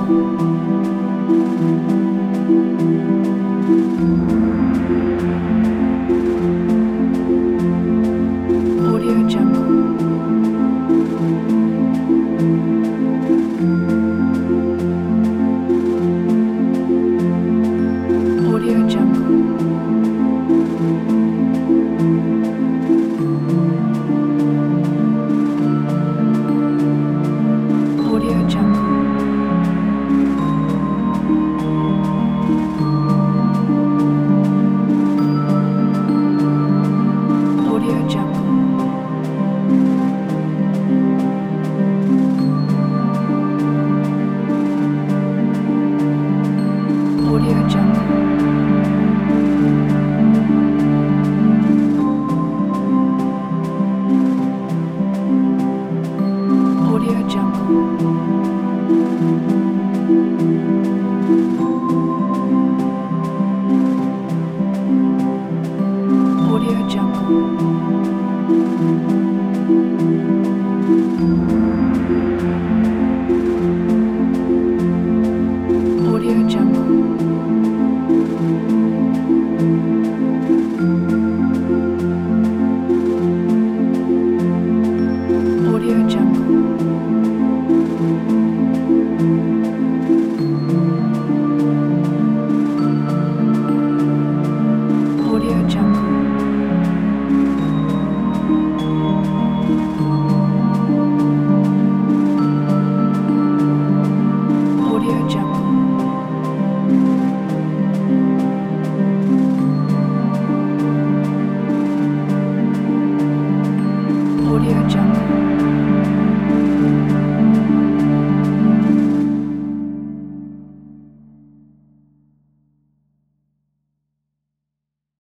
Audio Jungle. Audio Jungle. Audio Jungle. Audio Jungle. Audio Jungle. Audio Jungle. Audio Jungle. Audio Jungle. Audio Jungle. Audio Jungle. Audio Jungle. Audio Jungle.